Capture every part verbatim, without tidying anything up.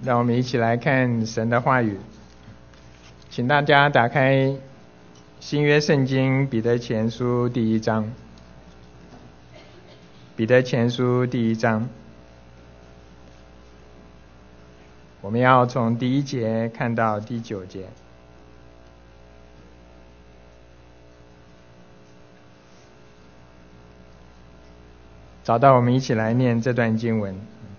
让我们一起来看神的话语。请大家打开新约圣经彼得前书第一章。彼得前书第一章，我们要从第一节看到第九节。找到，我们一起来念这段经文。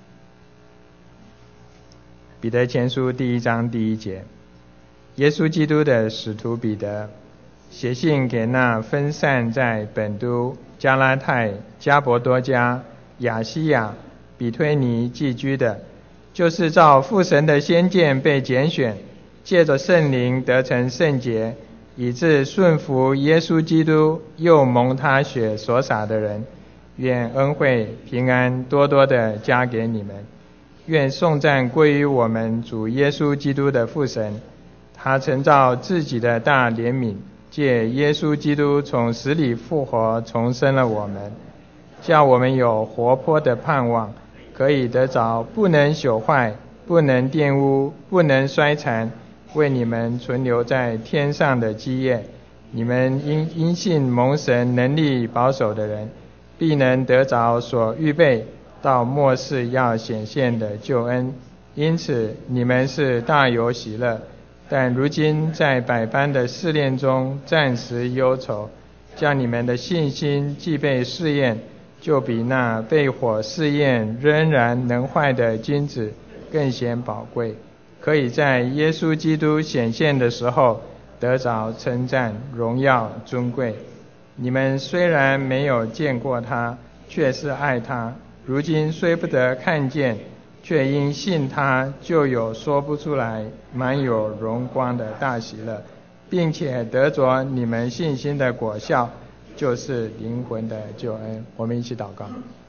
彼得前书第一章第一节，耶稣基督的使徒彼得，写信给那分散在本都、加拉太、加伯多家、亚西亚、比推尼寄居的，就是照父神的先见被拣选，借着圣灵得成圣洁，以致顺服耶稣基督，又蒙他血所洒的人，愿恩惠平安多多的加给你们。愿颂赞归于我们主耶稣基督的父神，他曾照自己的大怜悯，借耶稣基督从死里复活，重生了我们，叫我们有活泼的盼望，可以得着不能朽坏、不能玷污、不能衰残，为你们存留在天上的基业。你们因因信蒙神能力保守的人，必能得着所预备到末世要显现的救恩。因此你们是大有喜乐，但如今在百般的试炼中暂时忧愁，叫你们的信心既被试验，就比那被火试验仍然能坏的金子更显宝贵，可以在耶稣基督显现的时候得着称赞、荣耀、尊贵。你们虽然没有见过他，却是爱他，如今虽不得看见，却因信他，就有说不出来满有荣光的大喜乐，并且得着你们信心的果效，就是灵魂的救恩。我们一起祷告。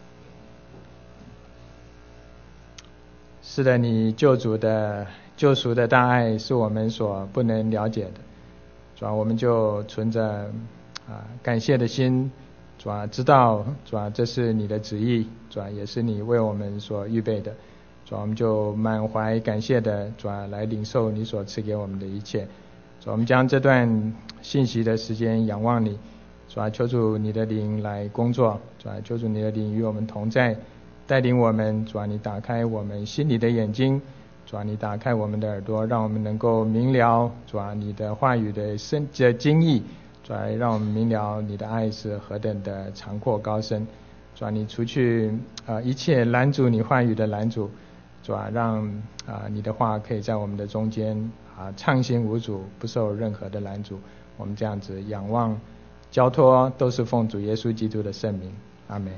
是的，你救主的救赎的大爱是我们所不能了解的，主啊，我们就存着啊感谢的心，主啊，知道主啊这是你的旨意，主啊也是你为我们所预备的，主啊我们就满怀感谢的主啊来领受你所赐给我们的一切。主啊我们将这段信息的时间仰望你，主啊求主你的灵来工作，主啊求主你的灵与我们同在，带领我们，主啊你打开我们心里的眼睛，主啊你打开我们的耳朵，让我们能够明了主啊你的话语的深的精义，主啊让我们明了你的爱是何等的长阔高深，主啊你除去呃一切拦阻你话语的拦阻，主啊让啊、呃、你的话可以在我们的中间啊、呃、畅行无阻，不受任何的拦阻。我们这样子仰望交托，都是奉主耶稣基督的圣名，阿们。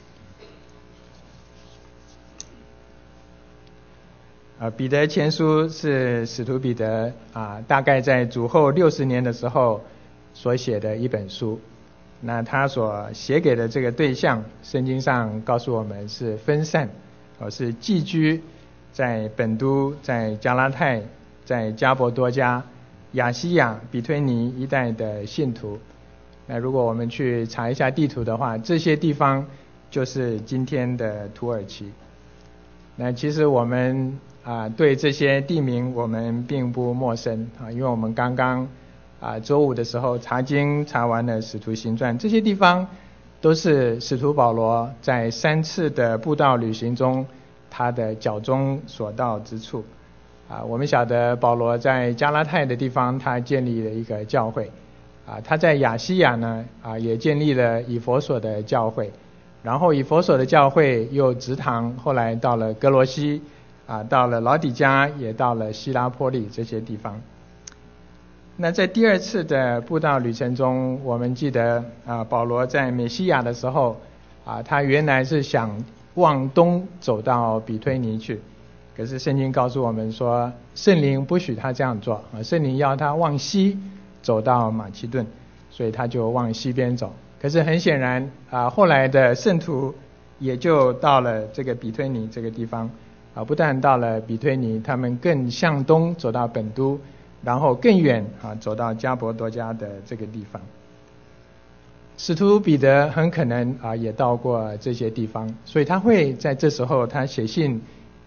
呃，彼得前书是使徒彼得啊，大概在主后六十年的时候所写的一本书。那他所写给的这个对象，圣经上告诉我们是分散，哦，是寄居在本都、在加拉太、在加伯多家、亚西亚、比推尼一带的信徒。那如果我们去查一下地图的话，这些地方就是今天的土耳其。那其实我们啊，对这些地名我们并不陌生啊，因为我们刚刚啊周五的时候查经查完了《使徒行传》，这些地方都是使徒保罗在三次的布道旅行中他的脚中所到之处啊。我们晓得保罗在加拉太的地方他建立了一个教会啊，他在亚西亚呢啊也建立了以弗所的教会，然后以弗所的教会又直堂，后来到了哥罗西啊，到了老底嘉，也到了希拉波利这些地方。那在第二次的布道旅程中，我们记得啊，保罗在美西亚的时候啊，他原来是想往东走到比推尼去，可是圣经告诉我们说，圣灵不许他这样做啊，圣灵要他往西走到马其顿，所以他就往西边走。可是很显然啊，后来的圣徒也就到了这个比推尼这个地方。啊，不但到了比推尼，他们更向东走到本都，然后更远啊，走到加伯多家的这个地方。使徒彼得很可能啊也到过这些地方，所以他会在这时候他写信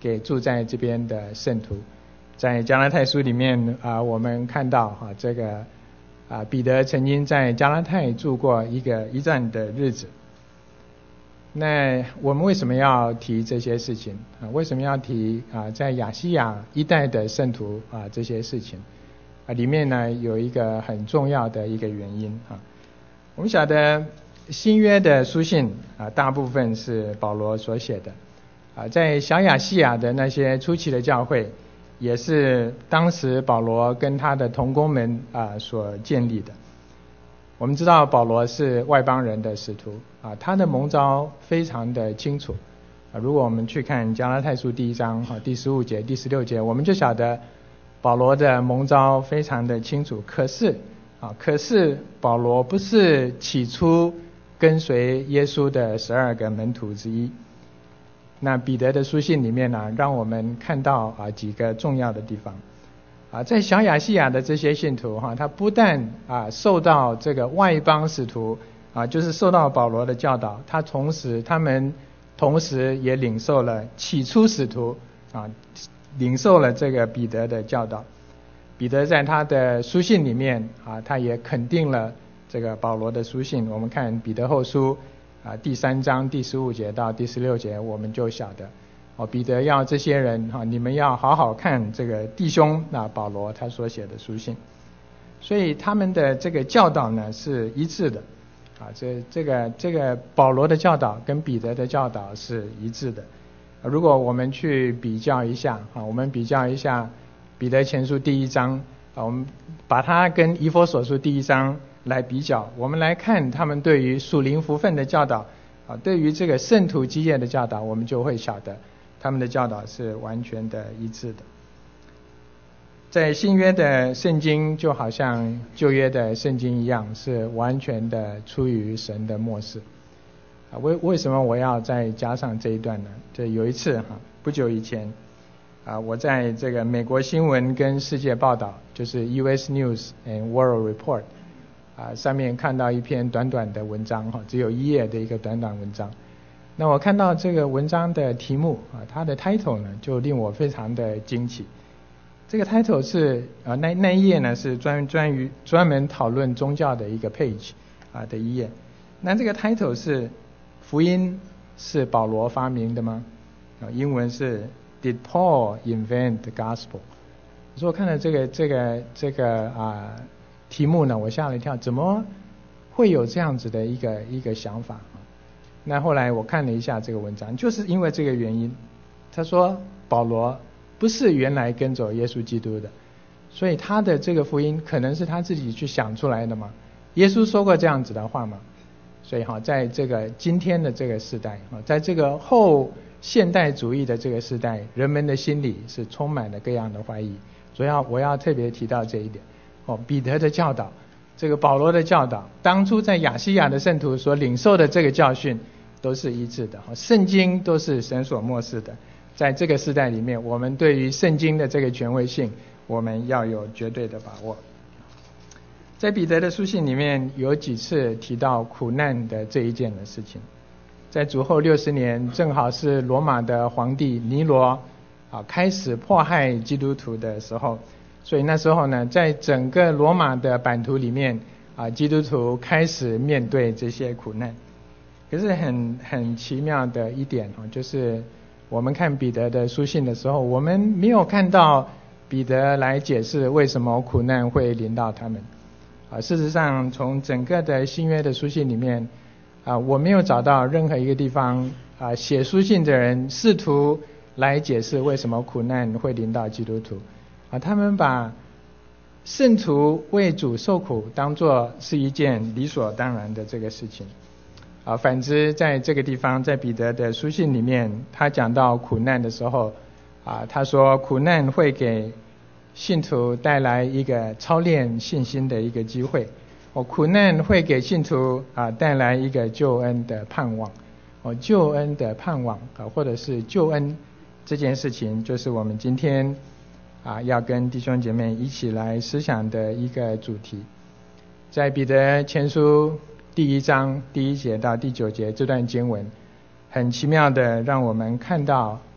给住在这边的圣徒。在加拉太书里面啊，我们看到啊，这个啊彼得曾经在加拉太住过一个一段的日子。那我们为什么要提这些事情啊？为什么要提啊在亚细亚一带的圣徒啊这些事情啊？里面呢有一个很重要的一个原因啊。我们晓得新约的书信啊，大部分是保罗所写的啊，在小亚细亚的那些初期的教会，也是当时保罗跟他的同工们啊所建立的。我们知道保罗是外邦人的使徒啊，他的蒙召非常的清楚啊。如果我们去看加拉太书第一章啊第十五节、第十六节，我们就晓得保罗的蒙召非常的清楚。可是啊，可是保罗不是起初跟随耶稣的十二个门徒之一。那彼得的书信里面呢，让我们看到啊几个重要的地方啊，在小亚细亚的这些信徒哈，他不但啊受到这个外邦使徒啊，就是受到保罗的教导，他同时他们同时也领受了起初使徒啊领受了这个彼得的教导。彼得在他的书信里面啊，他也肯定了这个保罗的书信。我们看彼得后书啊第三章第十五节到第十六节，我们就晓得哦，彼得要这些人哈，你们要好好看这个弟兄那保罗他所写的书信。所以他们的这个教导呢是一致的啊，这这个这个保罗的教导跟彼得的教导是一致的。如果我们去比较一下啊，我们比较一下彼得前书第一章啊，我们把它跟以弗所书第一章来比较，我们来看他们对于属灵福分的教导啊，对于这个圣徒基业的教导，我们就会晓得他们的教导是完全的一致的。在新约的圣经就好像旧约的圣经一样，是完全的出于神的默示啊。为为什么我要再加上这一段呢？这有一次哈，不久以前啊，我在这个美国新闻跟世界报道，就是 U S News and World Report 啊，上面看到一篇短短的文章哈，只有一页的一个短短文章。那我看到这个文章的题目啊，它的 title 呢，就令我非常的惊奇。这个 title 是啊，那那一页呢是专专于专门讨论宗教的一个 page 啊的一页。那这个 title 是福音是保罗发明的吗？啊，英文是 Did Paul invent the gospel？ 所以我看到这个这个这个啊题目呢，我吓了一跳，怎么会有这样子的一个一个想法？那后来我看了一下这个文章，就是因为这个原因，他说保罗不是原来跟走耶稣基督的，所以他的这个福音可能是他自己去想出来的嘛？耶稣说过这样子的话嘛？所以哈，在这个今天的这个时代啊，在这个后现代主义的这个时代，人们的心里是充满了各样的怀疑。所以要我要特别提到这一点哦，彼得的教导，这个保罗的教导，当初在亚细亚的圣徒所领受的这个教训都是一致的，圣经都是神所默示的。在这个时代里面，我们对于圣经的这个权威性，我们要有绝对的把握。在彼得的书信里面有几次提到苦难的这一件的事情。在主后六十年，正好是罗马的皇帝尼罗啊开始迫害基督徒的时候，所以那时候呢，在整个罗马的版图里面啊，基督徒开始面对这些苦难。可是很很奇妙的一点啊，就是我们看彼得的书信的时候，我们没有看到彼得来解释为什么苦难会临到他们啊。事实上，从整个的新约的书信里面啊，我没有找到任何一个地方啊，写书信的人试图来解释为什么苦难会临到基督徒啊。他们把圣徒为主受苦当作是一件理所当然的这个事情啊。反之，在这个地方，在彼得的书信里面，他讲到苦难的时候啊，他说苦难会给信徒带来一个操练信心的一个机会。哦，苦难会给信徒啊带来一个救恩的盼望。哦，救恩的盼望啊，或者是救恩这件事情，就是我们今天啊要跟弟兄姐妹一起来思想的一个主题。在彼得前书第一章第一节到第九节这段经文，很奇妙的让我们看到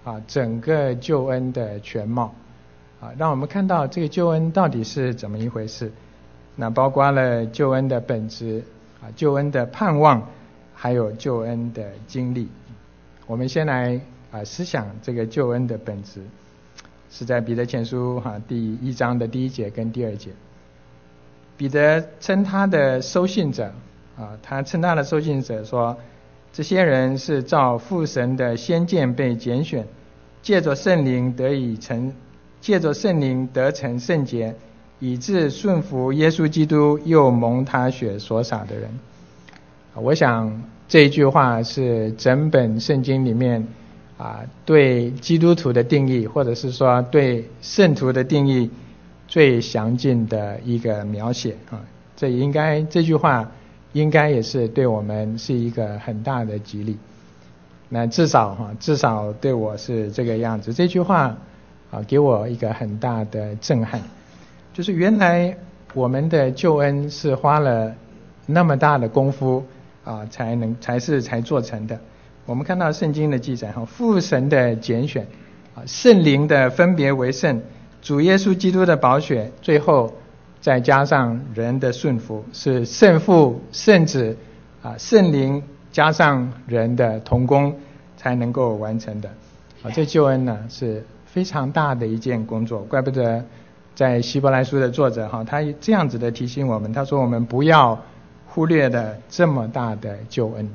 啊整个救恩的全貌，啊，让我们看到这个救恩到底是怎么一回事。那包括了救恩的本质，啊，救恩的盼望，还有救恩的经历。我们先来啊思想这个救恩的本质，是在彼得前书哈、啊、第一章的第一节跟第二节。彼得称他的收信者啊，他称他的收信者说，这些人是照父神的先见被拣选，借着圣灵得以成，借着圣灵得成圣洁，以致顺服耶稣基督，又蒙他血所洒的人。我想这一句话是整本圣经里面啊对基督徒的定义，或者是说对圣徒的定义最详尽的一个描写啊。这应该这句话应该也是对我们是一个很大的激励。那至少哈、啊，至少对我是这个样子。这句话啊给我一个很大的震撼，就是原来我们的救恩是花了那么大的功夫啊，才能才是才做成的。我们看到圣经的记载哈，父神的拣选啊，圣灵的分别为圣，主耶稣基督的宝血，最后再加上人的顺服，是圣父、圣子啊、圣灵加上人的同工才能够完成的。啊，这救恩呢是非常大的一件工作，怪不得在希伯来书的作者哈，他这样子的提醒我们，他说我们不要忽略了这么大的救恩。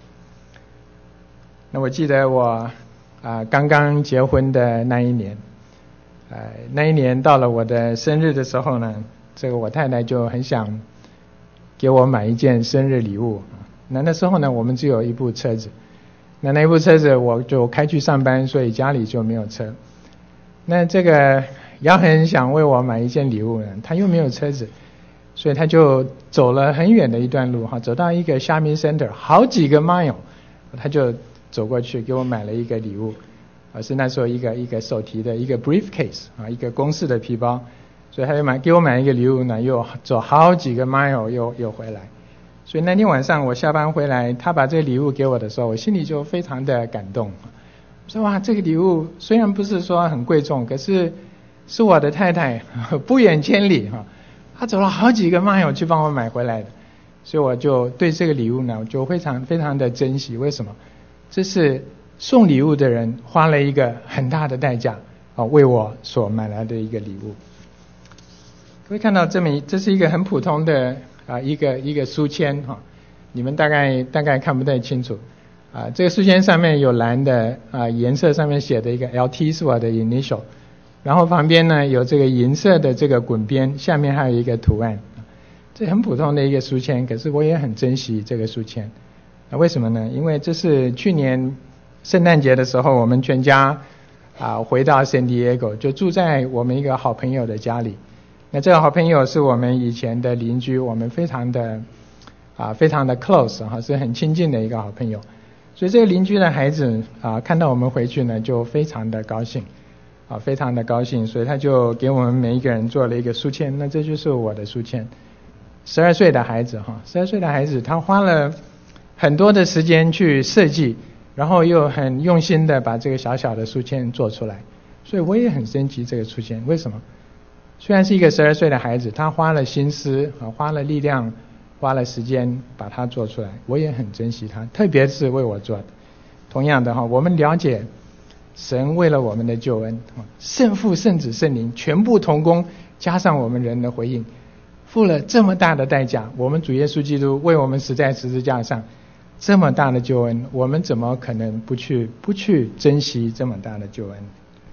那我记得我啊刚刚结婚的那一年，呃那一年到了我的生日的时候呢，这个我太太就很想给我买一件生日礼物。那那时候呢，我们只有一部车子，那那一部车子我就开去上班，所以家里就没有车。那这个姚很想为我买一件礼物呢，他又没有车子，所以他就走了很远的一段路哈，走到一个 shopping center 好几个 mile， 他就走过去给我买了一个礼物，啊，是那时候一个一个手提的一个 briefcase 啊，一个公事的皮包，所以他就买给我买一个礼物呢，又走好几个 mile 又又回来。所以那天晚上我下班回来，他把这个礼物给我的时候，我心里就非常的感动。我说哇，这个礼物虽然不是说很贵重，可是是我的太太不远千里哈，她走了好几个 mile 去帮我买回来的，所以我就对这个礼物呢，我就非常非常的珍惜。为什么？这是送礼物的人花了一个很大的代价啊，为我所买来的一个礼物。各位看到这么一，这是一个很普通的啊一个一个书签哈，你们大概大概看不太清楚啊。这个书签上面有蓝的啊颜色，上面写的一个 L T 是我的 initial， 然后旁边呢有这个银色的这个滚边，下面还有一个图案。这很普通的一个书签，可是我也很珍惜这个书签。那为什么呢？因为这是去年圣诞节的时候，我们全家啊回到San Diego，就住在我们一个好朋友的家里。那这个好朋友是我们以前的邻居，我们非常的啊非常的 close 哈，是很亲近的一个好朋友。所以这个邻居的孩子啊看到我们回去呢，就非常的高兴啊，非常的高兴，所以他就给我们每一个人做了一个书签。那这就是我的书签。十二岁的孩子哈，十二岁的孩子他花了很多的时间去设计，然后又很用心的把这个小小的书签做出来，所以我也很珍惜这个书签。为什么？虽然是一个十二岁的孩子，他花了心思啊，花了力量，花了时间把它做出来，我也很珍惜他，特别是为我做的。同样的哈，我们了解神为了我们的救恩，圣父、圣子、圣灵全部同工，加上我们人的回应，付了这么大的代价。我们主耶稣基督为我们死在十字架上，这么大的救恩，我们怎么可能不去不去珍惜这么大的救恩？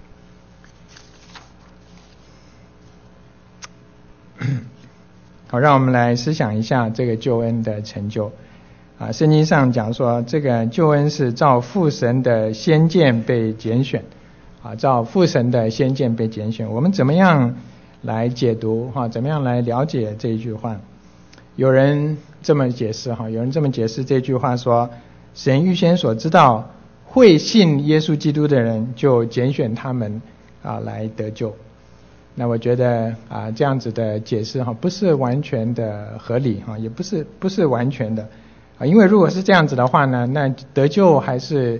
好，让我们来思想一下这个救恩的成就。啊，圣经上讲说，这个救恩是照父神的先见被拣选。啊，照父神的先见被拣选。我们怎么样来解读哈？怎么样来了解这一句话？有人这么解释哈，有人这么解释这句话说，神预先所知道会信耶稣基督的人，就拣选他们啊来得救。那我觉得啊这样子的解释哈，不是完全的合理哈，也不是不是完全的啊，因为如果是这样子的话呢，那得救还是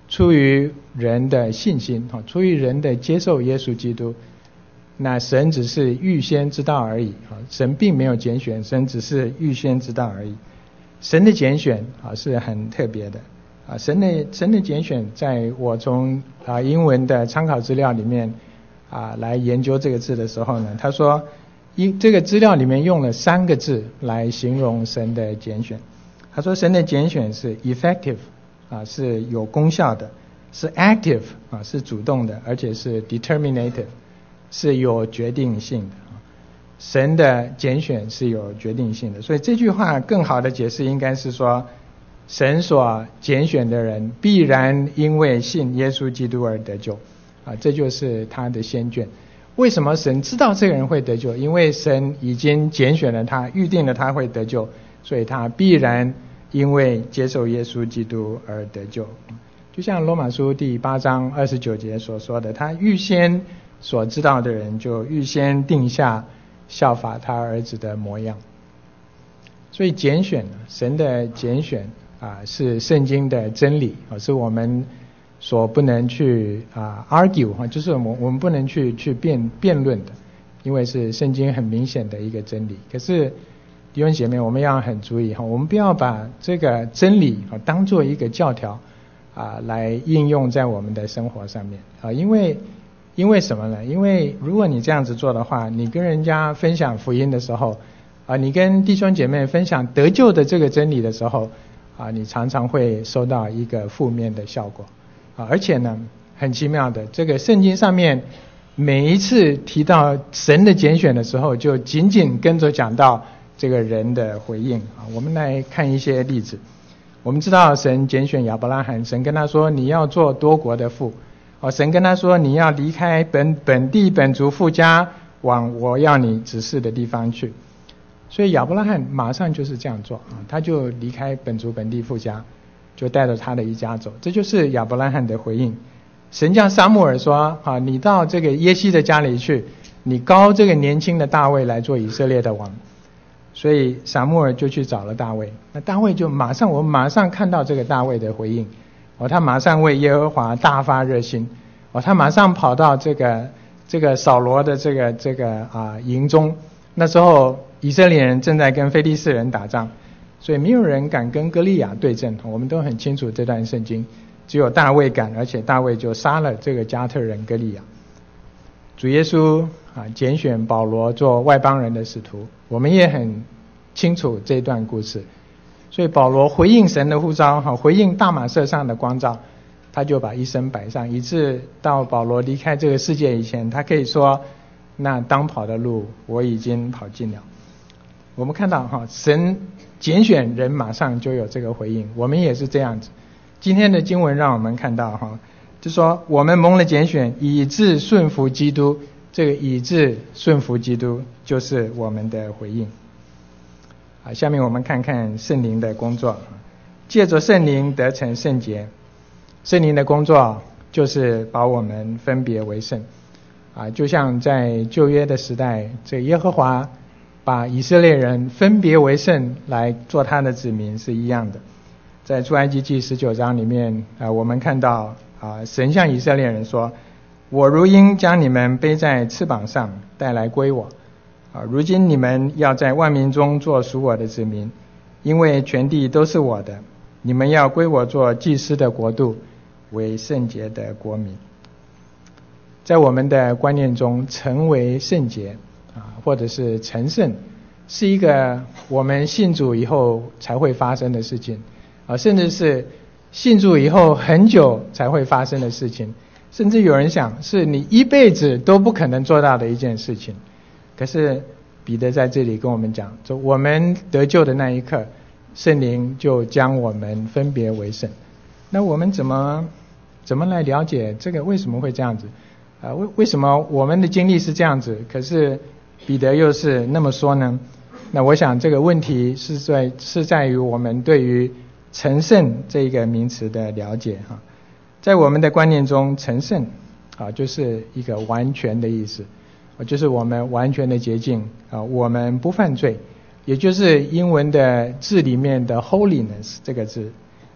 出于人的信心，出于人的接受耶稣基督，那神只是预先知道而已，神并没有拣选，神只是预先知道而已。神的拣选是很特别的，神的神的拣选，在我从英文的参考资料里面来研究这个字的时候呢，他说这个资料里面用了三个字来形容神的拣选。他说神的拣选是 effective， 是有功效的，是 active， 是主动的，而且是 determinative， 是有决定性的。神的拣选是有决定性的，所以这句话更好的解释应该是说，神所拣选的人必然因为信耶稣基督而得救啊，这就是他的先眷。为什么神知道这个人会得救？因为神已经拣选了他，预定了他会得救，所以他必然因为接受耶稣基督而得救。就像罗马书第八章二十九节所说的，他预先所知道的人就预先定下效法他儿子的模样。所以拣选，神的拣选啊，是圣经的真理啊，是我们所不能去啊 argue 哈，就是我们我们不能去去辩辩论的，因为是圣经很明显的一个真理。可是弟兄姐妹，我们要很注意哈，我们不要把这个真理啊当做一个教条啊来应用在我们的生活上面啊，因为因为什么呢？因为如果你这样子做的话，你跟人家分享福音的时候啊，你跟弟兄姐妹分享得救的这个真理的时候啊，你常常会收到一个负面的效果啊。而且呢，很奇妙的，这个圣经上面每一次提到神的拣选的时候，就紧紧跟着讲到这个人的回应啊。我们来看一些例子。我们知道神拣选亚伯拉罕，神跟他说你要做多国的父。哦，神跟他说你要离开本本地本族父家，往我要你指示的地方去。所以亚伯拉罕马上就是这样做啊，他就离开本族本地父家，就带着他的一家走。这就是亚伯拉罕的回应。神叫撒母耳说啊，你到这个耶西的家里去，你膏这个年轻的大卫来做以色列的王。所以撒母耳就去找了大卫，那大卫就马上，我们马上看到这个大卫的回应。哦，他马上为耶和华大发热心。哦，他马上跑到这个这个扫罗的这个这个啊营中。那时候以色列人正在跟非利士人打仗，所以没有人敢跟歌利亚对阵。我们都很清楚这段圣经，只有大卫敢，而且大卫就杀了这个加特人歌利亚。主耶稣啊拣选保罗做外邦人的使徒，我们也很清楚这段故事。所以保罗回应神的呼召，回应大马色上的光照，他就把一生摆上，以致到保罗离开这个世界以前，他可以说那当跑的路我已经跑尽了。我们看到哈，神拣选人马上就有这个回应，我们也是这样子。今天的经文让我们看到哈，就说我们蒙了拣选，以致顺服基督，这个以致顺服基督就是我们的回应。啊，下面我们看看圣灵的工作。借着圣灵得成圣洁，圣灵的工作就是把我们分别为圣。啊，就像在旧约的时代，这耶和华把以色列人分别为圣来做他的子民是一样的。在出埃及记十九章里面，啊，我们看到啊，神向以色列人说：“我如鹰将你们背在翅膀上，带来归我。啊，如今你们要在万民中做属我的子民，因为全地都是我的，你们要归我做祭司的国度，为圣洁的国民。”在我们的观念中，成为圣洁啊，或者是成圣，是一个我们信主以后才会发生的事情啊，甚至是信主以后很久才会发生的事情，甚至有人想是你一辈子都不可能做到的一件事情。可是彼得在这里跟我们讲，就我们得救的那一刻，圣灵就将我们分别为圣。那我们怎么怎么来了解这个为什么会这样子啊？为为什么我们的经历是这样子，可是彼得又是那么说呢？那我想这个问题是在是在于我们对于成圣这个名词的了解哈。在我们的观念中，成圣啊就是一个完全的意思，就是我们完全的洁净啊，我们不犯罪，也就是英文的字里面的 holiness 这个字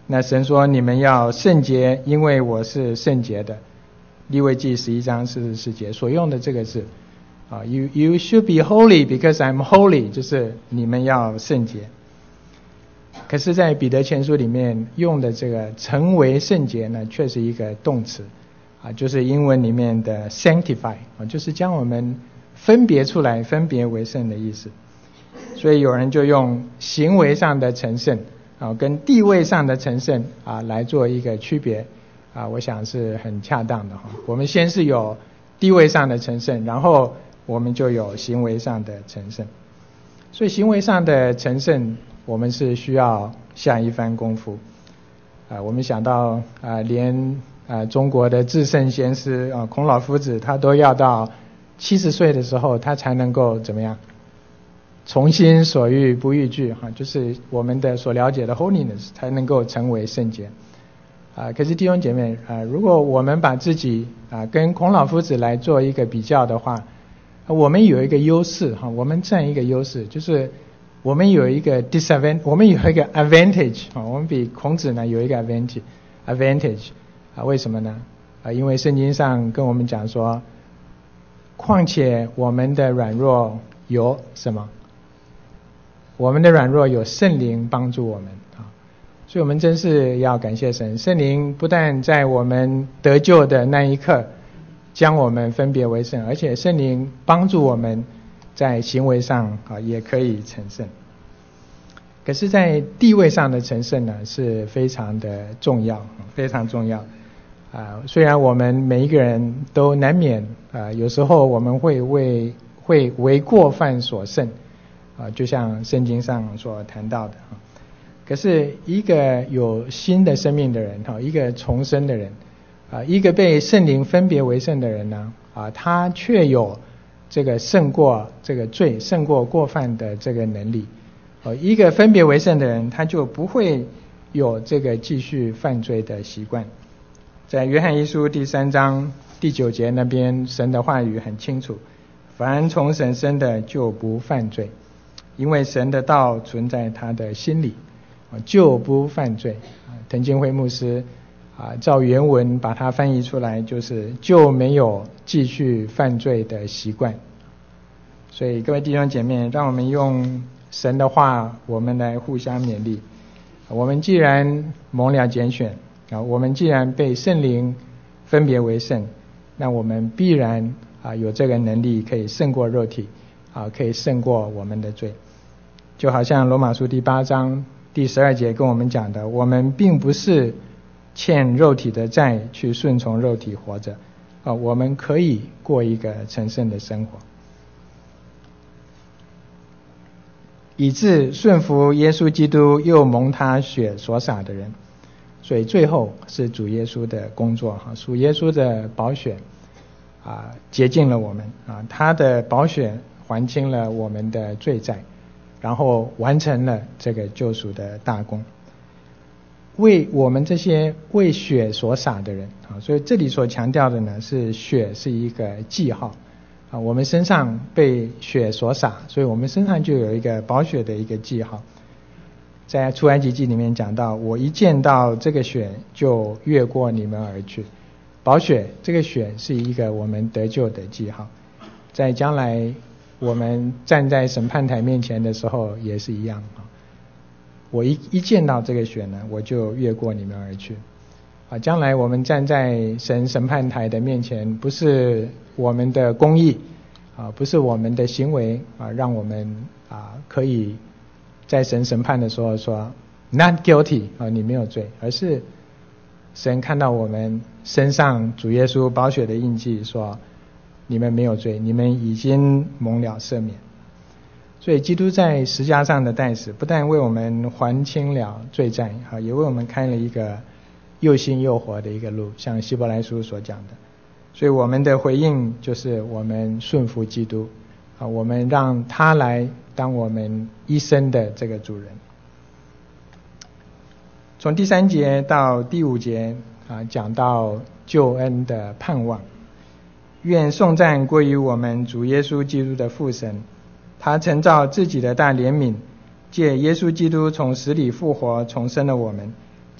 那神说你们要圣洁，因为我是圣洁的。利未记十一章四十四节所用的这个字啊 ，you you should be holy because I'm holy， 就是你们要圣洁。可是在彼得前书里面用的这个成为圣洁呢，却是一个动词啊，就是英文里面的 sanctify 啊，就是将我们分别出来，分别为圣的意思。所以有人就用行为上的成圣啊，跟地位上的成圣啊来做一个区别啊，我想是很恰当的哈。我们先是有地位上的成圣，然后我们就有行为上的成圣。所以行为上的成圣，我们是需要下一番功夫啊。我们想到啊，连啊中国的至圣先师啊孔老夫子，他都要到七十岁的时候，他才能够怎么样？从心所欲不逾矩哈，就是我们的所了解的 holiness 才能够成为圣洁啊。可是弟兄姐妹啊，如果我们把自己啊跟孔老夫子来做一个比较的话，我们有一个优势哈，我们占一个优势，就是我们有一个 disadvantage， 我们有一个 advantage 啊，我们比孔子呢有一个 advantage advantage 啊，为什么呢？啊，因为圣经上跟我们讲说，况且我们的软弱有什么？我们的软弱有圣灵帮助我们啊，所以我们真是要感谢神，圣灵不但在我们得救的那一刻将我们分别为圣，而且圣灵帮助我们在行为上啊也可以成圣。可是在地位上的成圣呢是非常的重要，非常重要啊。虽然我们每一个人都难免啊，有时候我们会为会为过犯所胜啊，就像圣经上所谈到的。可是一个有新的生命的人哈，一个重生的人啊，一个被圣灵分别为圣的人呢啊，他却有这个胜过这个罪、胜过过犯的这个能力。呃，一个分别为圣的人，他就不会有这个继续犯罪的习惯。在约翰一书第三章第九节那边，神的话语很清楚：凡从神生的就不犯罪，因为神的道存在他的心里，就不犯罪。滕金辉牧师啊，照原文把它翻译出来，就是就没有继续犯罪的习惯。所以各位弟兄姐妹，让我们用神的话，我们来互相勉励。我们既然蒙了拣选啊，我们既然被圣灵分别为圣，那我们必然啊有这个能力可以胜过肉体啊，可以胜过我们的罪。就好像罗马书第八章第十二节跟我们讲的，我们并不是欠肉体的债去顺从肉体活着啊，我们可以过一个成圣的生活，以致顺服耶稣基督又蒙他血所洒的人。所以最后是主耶稣的工作哈，主耶稣的宝血啊洁净了我们啊，他的宝血还清了我们的罪债，然后完成了这个救赎的大功，为我们这些为血所洒的人啊。所以这里所强调的呢，是血是一个记号啊，我们身上被血所洒，所以我们身上就有一个宝血的一个记号。在出埃及记里面讲到，我一见到这个血就越过你们而去。宝血这个血是一个我们得救的记号，在将来我们站在审判台面前的时候也是一样啊。我一一见到这个血呢，我就越过你们而去啊。将来我们站在神审判台的面前，不是我们的公义啊，不是我们的行为啊，让我们啊可以在神审判的时候说 not guilty 啊，你没有罪，而是神看到我们身上主耶稣宝血的印记，说你们没有罪，你们已经蒙了赦免。所以基督在十架上的代死，不但为我们还清了罪债啊，也为我们开了一个又新又活的一个路，像希伯来书所讲的。所以我们的回应就是我们顺服基督啊，我们让他来当我们一生的这个主人。从第三节到第五节啊，讲到救恩的盼望。愿颂赞归于我们主耶稣基督的父神，他曾照自己的大怜悯，借耶稣基督从死里复活重生了我们，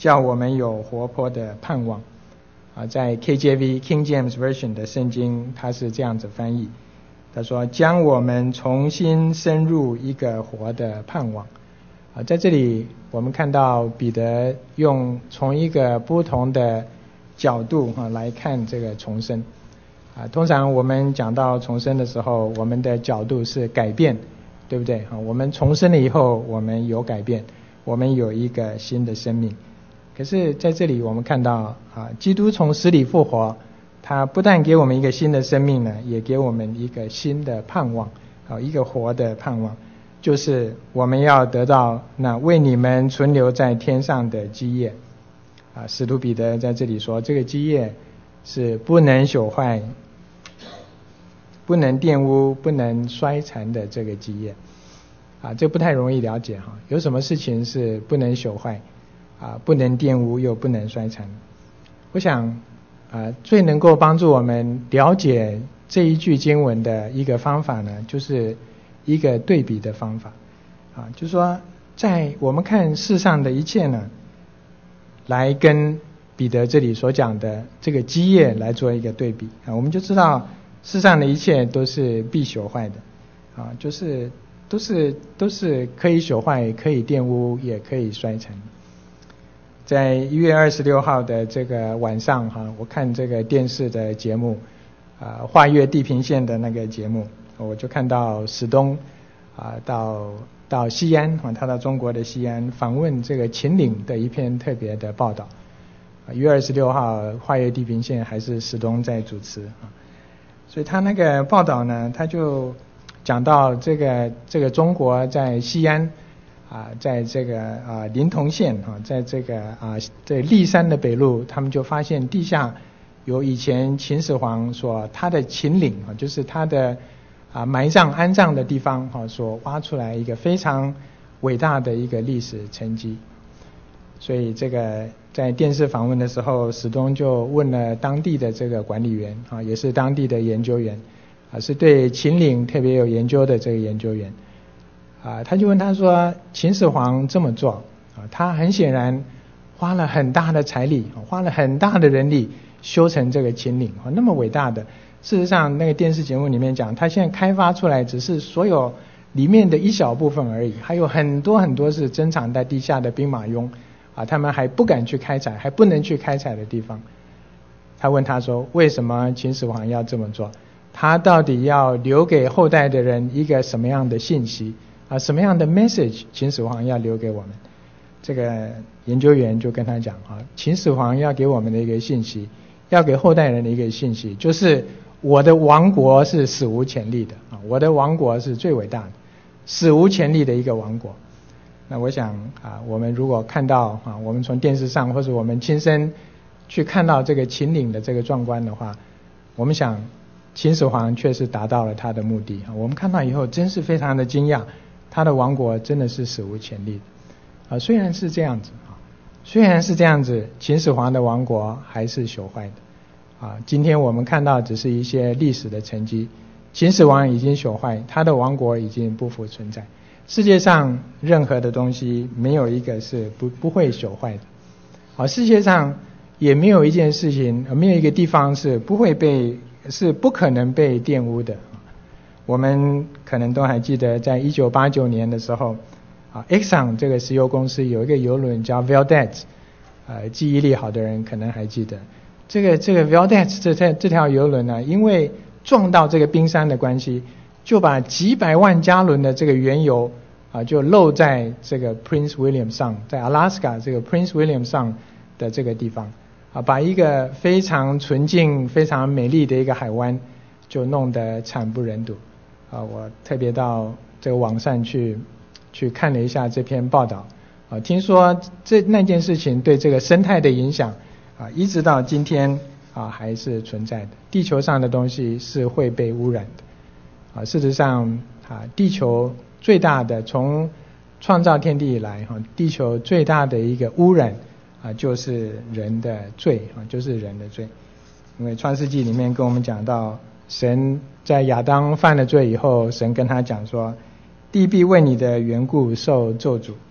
叫我们有活泼的盼望。啊，在 K J V King James Version 的圣经，它是这样子翻译，他说将我们重新深入一个活的盼望。啊，在这里我们看到彼得用从一个不同的角度啊来看这个重生。啊，通常我们讲到重生的时候，我们的角度是改变，对不对？啊，我们重生了以后，我们有改变，我们有一个新的生命。可是在这里我们看到啊，基督从死里复活，他不但给我们一个新的生命呢，也给我们一个新的盼望，啊，一个活的盼望，就是我们要得到那为你们存留在天上的基业。啊，使徒彼得在这里说，这个基业是不能朽坏、不能玷污、不能衰残的这个基业。啊，这不太容易了解哈，有什么事情是不能朽坏？啊，不能玷污又不能衰残。我想啊，最能够帮助我们了解这一句经文的一个方法呢，就是一个对比的方法。啊，就是说在我们看世上的一切呢，来跟彼得这里所讲的这个基业来做一个对比啊，我们就知道世上的一切都是必朽坏的。啊，就是都是都是可以朽坏、可以玷污、也可以衰残。在一月二十六号的这个晚上哈，我看这个电视的节目，啊，跨越地平线的那个节目，我就看到史东啊到到西安啊，他到中国的西安访问这个秦岭的一篇特别的报道。一月二十六号跨越地平线还是史东在主持啊，所以他那个报道呢，他就讲到这个这个中国在西安。啊，在这个啊临潼县啊，在这个啊这骊山的北路，他们就发现地下有以前秦始皇所他的秦岭啊，就是他的啊埋葬安葬的地方啊，所挖出来一个非常伟大的一个历史成绩。所以这个在电视访问的时候，史东就问了当地的这个管理员啊，也是当地的研究员啊，是对秦岭特别有研究的这个研究员。啊，他就问他说，秦始皇这么做啊，他很显然花了很大的财力，花了很大的人力修成这个秦岭啊，那么伟大的。事实上，那个电视节目里面讲，他现在开发出来只是所有里面的一小部分而已，还有很多很多是珍藏在地下的兵马俑啊，他们还不敢去开采，还不能去开采的地方。他问他说，为什么秦始皇要这么做？他到底要留给后代的人一个什么样的信息？啊，什么样的 message 秦始皇要留给我们？这个研究员就跟他讲啊，秦始皇要给我们的一个信息，要给后代人的一个信息，就是我的王国是史无前例的啊，我的王国是最伟大的，史无前例的一个王国。那我想啊，我们如果看到啊，我们从电视上或者我们亲身去看到这个秦岭的这个壮观的话，我们想秦始皇确实达到了他的目的啊，我们看到以后真是非常的惊讶。他的王国真的是史无前例的啊！虽然是这样子啊，虽然是这样子，秦始皇的王国还是朽坏的啊！今天我们看到只是一些历史的成绩，秦始皇已经朽坏，他的王国已经不复存在。世界上任何的东西没有一个是不不会朽坏的啊！世界上也没有一件事情，没有一个地方是不会被是不可能被玷污的。我们可能都还记得，在一九八九年的时候，啊 ，Exxon 这个石油公司有一个邮轮叫 Valdez， 呃，记忆力好的人可能还记得，这个这个 Valdez 这这这条邮轮呢，因为撞到这个冰山的关系，就把几百万加仑的这个原油啊，就漏在这个 Prince William Sound， 在 Alaska 这个 Prince William Sound 的这个地方，啊，把一个非常纯净、非常美丽的一个海湾，就弄得惨不忍睹。啊，我特别到这个网上去去看了一下这篇报道，啊，听说这那件事情对这个生态的影响，啊，一直到今天啊还是存在的。地球上的东西是会被污染的，啊，事实上啊，地球最大的从创造天地以来，哈，地球最大的一个污染啊，就是人的罪啊，就是人的罪。因为创世纪里面跟我们讲到，神在亚当犯了罪以后，神跟他讲说，地必为你的缘故受咒诅，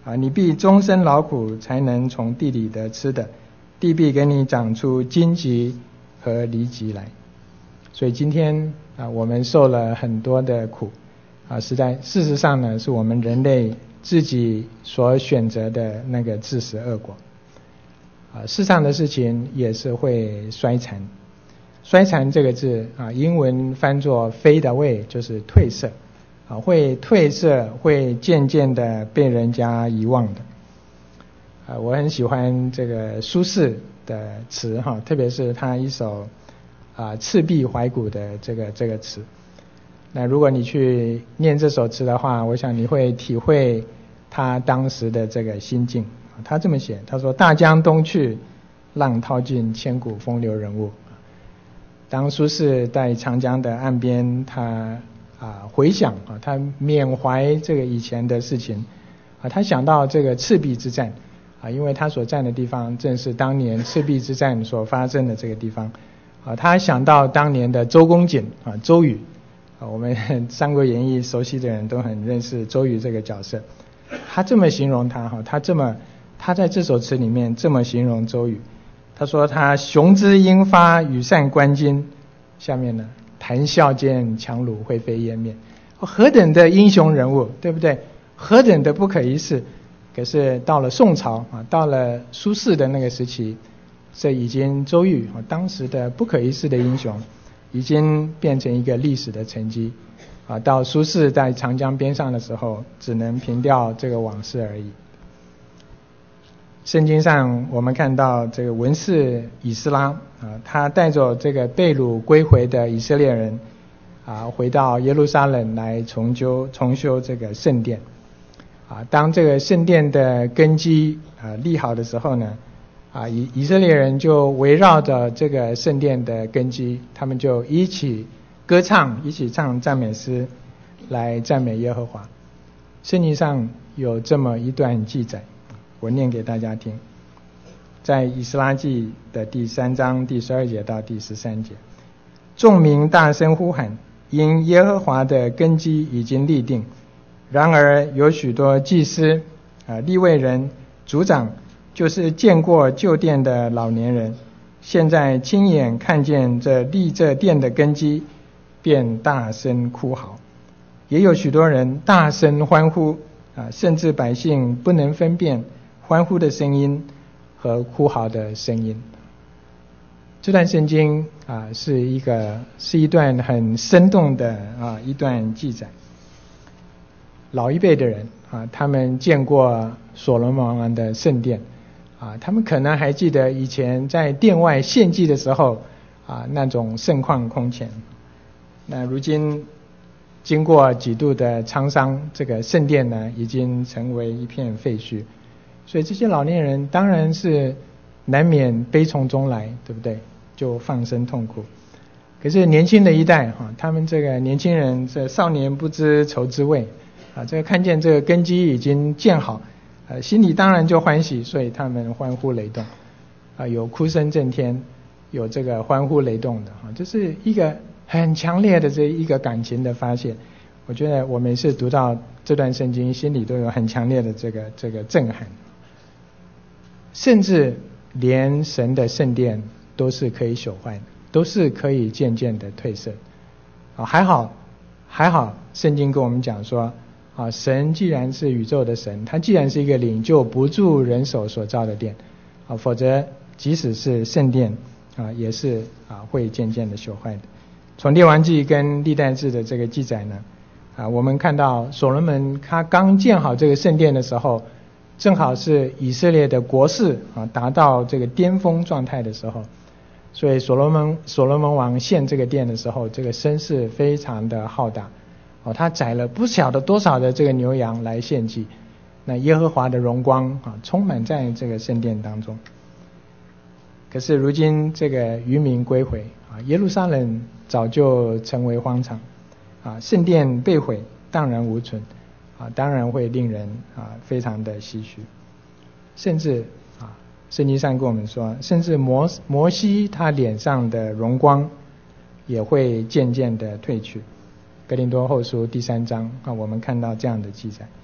啊，你必终身劳苦，才能从地里得吃的，地必给你长出荆棘和痢疾来。所以今天啊，我们受了很多的苦啊，实在事实上呢，是我们人类自己所选择的那个自食恶果啊。世上的事情也是会衰残，衰残这个字啊，英文翻作 fade away， 就是褪色啊，会褪色，会渐渐的被人家遗忘的啊。我很喜欢这个苏轼的词哈，特别是他一首啊，赤壁怀古的这个这个词。那如果你去念这首词的话，我想你会体会他当时的这个心境。他这么写，他说：大江东去，浪淘尽，千古风流人物。当苏轼在长江的岸边，他啊回想啊，他缅怀这个以前的事情啊，他想到这个赤壁之战啊，因为他所站的地方正是当年赤壁之战所发生的这个地方。啊，他想到当年的周公瑾啊，周瑜啊，我们《三国演义》熟悉的人都很认识周瑜这个角色。他这么形容他哈，他这么他在这首词里面这么形容周瑜，他说他雄姿英发，羽扇纶巾，下面呢谈笑间，樯橹灰飞烟灭。何等的英雄人物，对不对？何等的不可一世。可是到了宋朝啊，到了苏轼的那个时期，这已经周瑜当时的不可一世的英雄，已经变成一个历史的沉积啊。到苏轼在长江边上的时候，只能凭吊这个往事而已。圣经上我们看到这个文士以斯拉啊，他带着这个被掳归回的以色列人啊，回到耶路撒冷来重修重修这个圣殿啊。当这个圣殿的根基啊立好的时候呢，啊，以以色列人就围绕着这个圣殿的根基，他们就一起歌唱，一起唱赞美诗来赞美耶和华。圣经上有这么一段记载，我念给大家听。在以斯拉记的第三章第十二节到第十三节，众民大声呼喊，因耶和华的根基已经立定。然而有许多祭司、啊利未人、族长，就是见过旧殿的老年人，现在亲眼看见这立这殿的根基，便大声哭嚎。也有许多人大声欢呼啊，甚至百姓不能分辨欢呼的声音和哭嚎的声音。这段圣经啊，是一个是一段很生动的啊一段记载。老一辈的人啊，他们见过所罗门王的圣殿啊，他们可能还记得以前在殿外献祭的时候啊，那种盛况空前。那如今经过几度的沧桑，这个圣殿呢已经成为一片废墟，所以这些老年人当然是难免悲从中来，对不对？就放声痛哭。可是年轻的一代哈，他们这个年轻人，这少年不知愁滋味啊，这个看见这个根基已经建好，呃，心里当然就欢喜，所以他们欢呼雷动啊，有哭声震天，有这个欢呼雷动的啊，这是一个很强烈的这一个感情的发现。我觉得我每次读到这段圣经，心里都有很强烈的这个这个震撼。甚至连神的圣殿都是可以朽坏的，都是可以渐渐的褪色啊。还好还好圣经跟我们讲说啊，神既然是宇宙的神，他既然是一个灵，就不住人手所造的殿啊，否则即使是圣殿啊，也是啊会渐渐的朽坏的。从列王记跟历代志的这个记载呢啊，我们看到所罗门他刚建好这个圣殿的时候，正好是以色列的国势啊达到这个巅峰状态的时候，所以所罗门所罗门王建这个殿的时候，这个声势非常的浩大哦，他宰了不晓得多少的这个牛羊来献祭，那耶和华的荣光啊充满在这个圣殿当中。可是如今这个渔民归回啊，耶路撒冷早就成为荒场啊，圣殿被毁，荡然无存啊，当然会令人啊非常的唏嘘。甚至啊，圣经上跟我们说，甚至摩摩西他脸上的荣光也会渐渐的褪去。哥林多后书第三章啊，我们看到这样的记载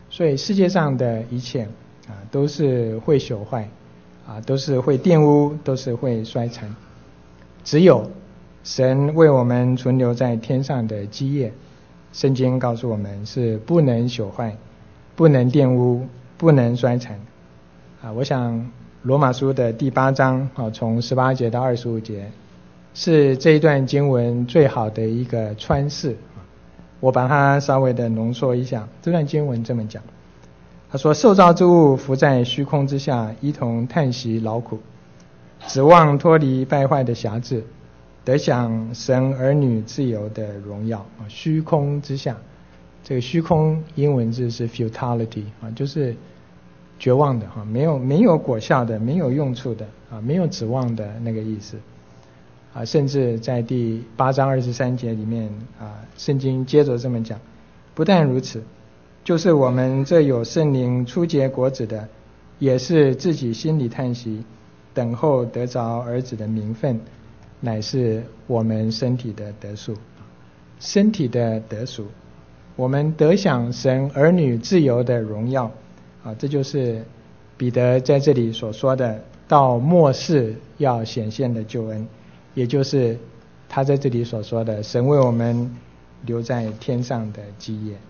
所以世界上的一切啊都是会朽坏啊，都是会玷污，都是会衰残。只有神为我们存留在天上的基业，圣经告诉我们是不能朽坏，不能玷污，不能衰残啊。我想罗马书的第八章啊，从十八节到二十五节是这一段经文最好的一个诠释。我把它稍微的浓缩一下，这段经文这么讲，他说：受造之物伏在虚空之下，一同叹息劳苦，指望脱离败坏的辖制，得享神儿女自由的荣耀。虚空之下，这个虚空英文字是 futility 啊，就是绝望的哈，没有没有果效的，没有用处的啊，没有指望的那个意思啊。甚至在第八章二十三节里面啊，圣经接着这么讲，不但如此，就是我们这有圣灵初结果子的，也是自己心里叹息，等候得着儿子的名分，乃是我们身体的得赎。身体的得赎，我们得享神儿女自由的荣耀啊，这就是彼得在这里所说的到末世要显现的救恩，也就是他在这里所说的神为我们留在天上的基业。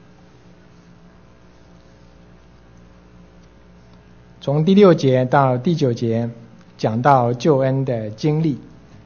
从第六节到第九节讲到救恩的经历。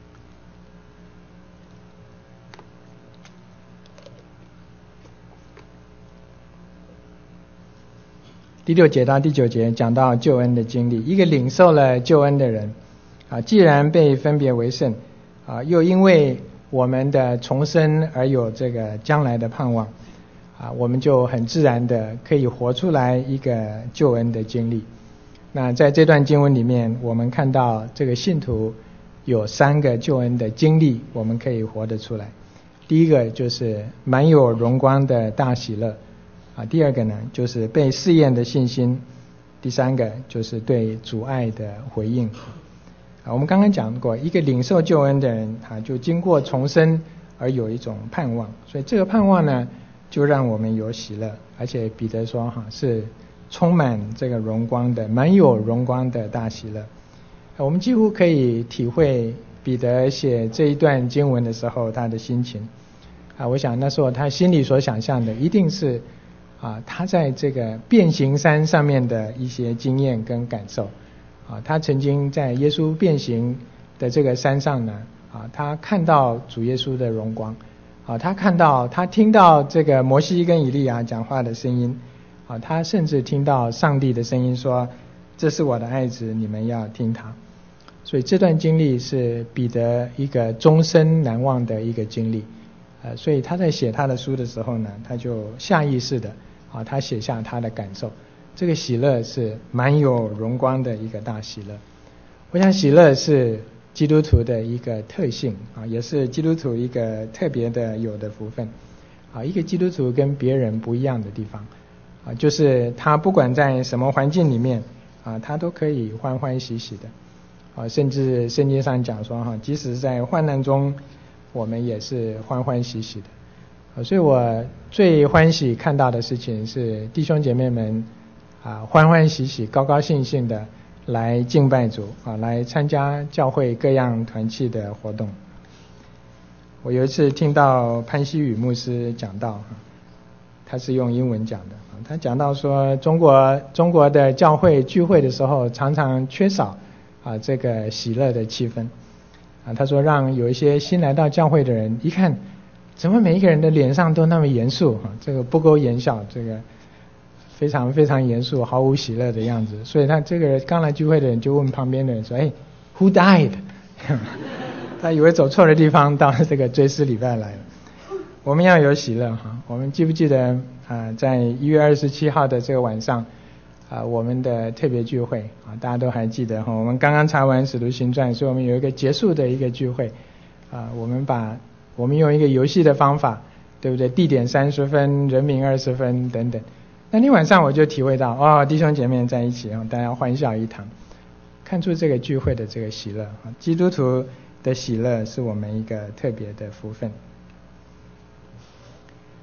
第六节到第九节讲到救恩的经历，一个领受了救恩的人啊，既然被分别为圣啊，又因为我们的重生而有这个将来的盼望啊，我们就很自然的可以活出来一个救恩的经历。那在这段经文里面，我们看到这个信徒有三个救恩的经历，我们可以活得出来。第一个就是满有荣光的大喜乐啊，第二个呢就是被试验的信心，第三个就是对主爱的回应啊。我们刚刚讲过，一个领受救恩的人啊，就经过重生而有一种盼望，所以这个盼望呢，就让我们有喜乐，而且彼得说哈是充满这个荣光的，满有荣光的大喜乐。我们几乎可以体会彼得写这一段经文的时候他的心情啊，我想那时候他心里所想象的一定是啊，他在这个变形山上面的一些经验跟感受啊，他曾经在耶稣变形的这个山上呢啊，他看到主耶稣的荣光啊，他看到他听到这个摩西跟以利亚讲话的声音啊，他甚至听到上帝的声音说：“这是我的爱子，你们要听他。”所以这段经历是彼得一个终身难忘的一个经历，呃，所以他在写他的书的时候呢，他就下意识的啊，他写下他的感受。这个喜乐是满有荣光的一个大喜乐。我想喜乐是基督徒的一个特性啊，也是基督徒一个特别的有的福分啊。一个基督徒跟别人不一样的地方啊，就是他不管在什么环境里面啊，他都可以欢欢喜喜的啊，甚至圣经上讲说哈，即使在患难中，我们也是欢欢喜喜的啊。所以我最欢喜看到的事情是弟兄姐妹们啊，欢欢喜喜、高高兴兴的来敬拜主啊，来参加教会各样团契的活动。我有一次听到潘希宇牧师讲到，他是用英文讲的，他讲到说中国中国的教会聚会的时候常常缺少啊这个喜乐的气氛啊。他说让有一些新来到教会的人一看，怎么每一个人的脸上都那么严肃啊，这个不苟言笑，这个非常非常严肃，毫无喜乐的样子。所以他这个刚来聚会的人就问旁边的人说：“哎 ，Who died？” 他以为走错了地方，到这个追思礼拜来了。我们要有喜乐哈。我们记不记得啊、呃，在一月二十七号的这个晚上啊、呃，我们的特别聚会啊，大家都还记得哈。我们刚刚查完《使徒行传》，所以我们有一个结束的一个聚会啊、呃，我们把我们用一个游戏的方法，对不对？地点三十分，人名二十分等等。那天晚上我就体会到，哦，弟兄姐妹在一起啊，大家欢笑一堂，看出这个聚会的这个喜乐啊，基督徒的喜乐是我们一个特别的福分。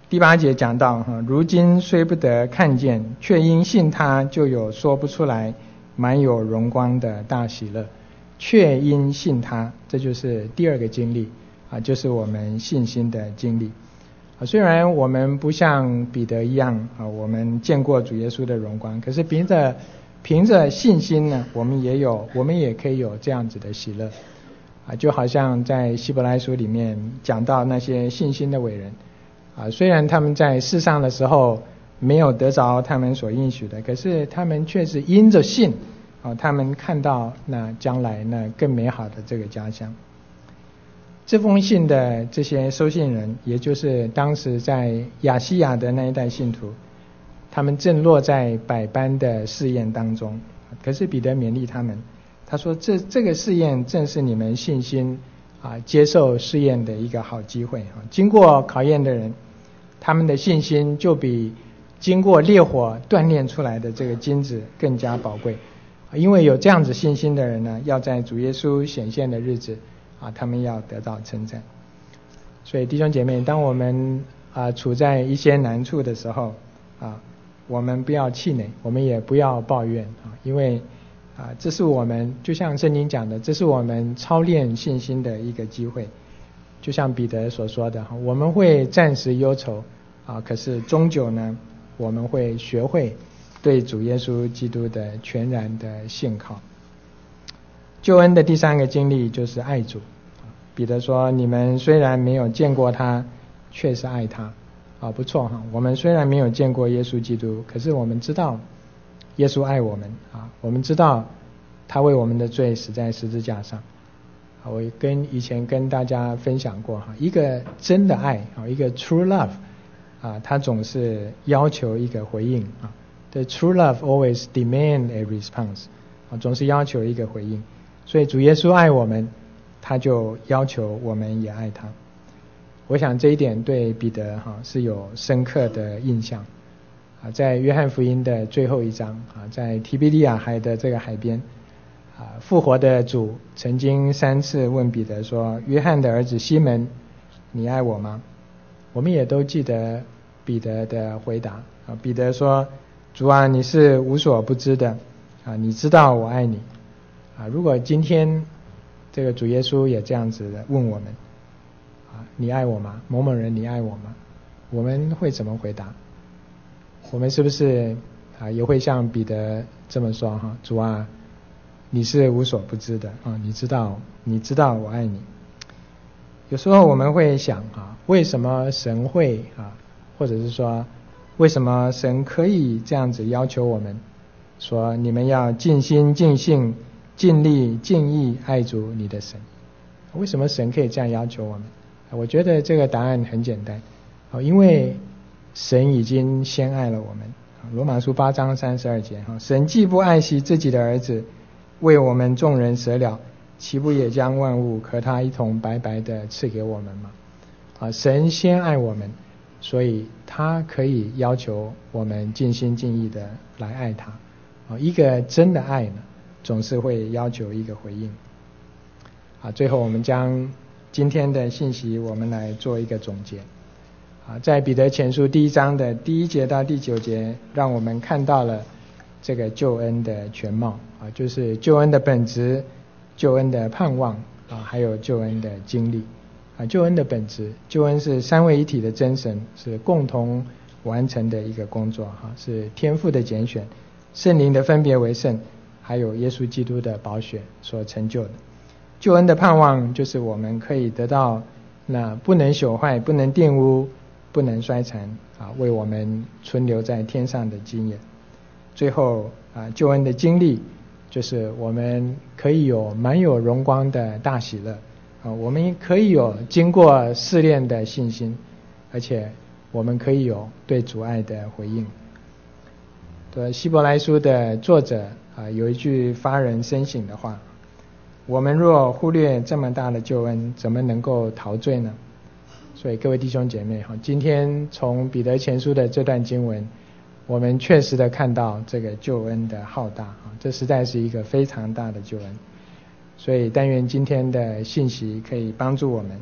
第八节讲到哈，如今虽不得看见，却因信他，就有说不出来满有荣光的大喜乐。却因信他，这就是第二个经历啊，就是我们信心的经历啊。虽然我们不像彼得一样啊，我们见过主耶稣的荣光，可是凭着凭着信心呢，我们也有，我们也可以有这样子的喜乐啊。就好像在希伯来书里面讲到那些信心的伟人啊，虽然他们在世上的时候没有得着他们所应许的，可是他们却是因着信啊，他们看到那将来那更美好的这个家乡。这封信的这些收信人，也就是当时在亚细亚的那一代信徒，他们正落在百般的试验当中。可是彼得勉励他们，他说这这个试验正是你们信心啊接受试验的一个好机会啊。经过考验的人，他们的信心就比经过烈火锻炼出来的这个金子更加宝贵。因为有这样子信心的人呢，要在主耶稣显现的日子啊，他们要得到称赞。所以弟兄姐妹，当我们啊处在一些难处的时候啊，我们不要气馁，我们也不要抱怨啊，因为啊这是我们就像圣经讲的，这是我们操练信心的一个机会。就像彼得所说的，我们会暂时忧愁啊，可是终究呢，我们会学会对主耶稣基督的全然的信靠。救恩的第三个经历就是爱主。彼得说，你们虽然没有见过他，却是爱他啊，不错哈。我们虽然没有见过耶稣基督，可是我们知道耶稣爱我们啊，我们知道他为我们的罪死在十字架上。我跟以前跟大家分享过哈，一个真的爱啊，一个 true love 啊，他总是要求一个回应啊。The true love always demand a response 啊，总是要求一个回应。所以主耶稣爱我们，他就要求我们也爱他。我想这一点对彼得哈是有深刻的印象啊。在约翰福音的最后一章啊，在提比利亚海的这个海边啊，复活的主曾经三次问彼得说：“约翰的儿子西门，你爱我吗？”我们也都记得彼得的回答啊。彼得说：“主啊，你是无所不知的啊，你知道我爱你啊。”如果今天这个主耶稣也这样子的问我们啊，你爱我吗？某某人，你爱我吗？我们会怎么回答？我们是不是啊也会像彼得这么说哈？主啊，你是无所不知的啊，你知道，你知道我爱你。有时候我们会想啊，为什么神会啊，或者是说为什么神可以这样子要求我们，说你们要尽心尽性尽力尽意爱主你的神？为什么神可以这样要求我们？我觉得这个答案很简单，因为神已经先爱了我们。罗马书八章三十二节，神既不爱惜自己的儿子，为我们众人舍了，岂不也将万物和他一同白白的赐给我们吗？啊，神先爱我们，所以他可以要求我们尽心尽意的来爱他。啊，一个真的爱呢，总是会要求一个回应。啊，最后我们将今天的信息我们来做一个总结。啊，在彼得前书第一章的第一节到第九节，让我们看到了这个救恩的全貌啊，就是救恩的本质、救恩的盼望啊，还有救恩的经历啊。救恩的本质，救恩是三位一体的真神是共同完成的一个工作哈，是天父的拣选、圣灵的分别为圣，还有耶稣基督的宝血所成就的。救恩的盼望就是我们可以得到那不能朽坏、不能玷污、不能衰残啊，为我们存留在天上的经验。最后啊，救恩的经历就是我们可以有满有荣光的大喜乐啊，我们可以有经过试炼的信心，而且我们可以有对主爱的回应。对希伯来书的作者啊，有一句发人深省的话：我们若忽略这么大的救恩，怎么能够陶醉呢？所以各位弟兄姐妹，今天从彼得前书的这段经文，我们确实的看到这个救恩的浩大，这实在是一个非常大的救恩。所以但愿今天的信息可以帮助我们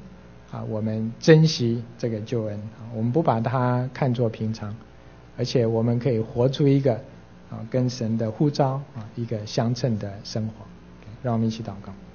啊，我们珍惜这个救恩，我们不把它看作平常，而且我们可以活出一个啊跟神的呼召啊一个相称的生活。让我们一起祷告。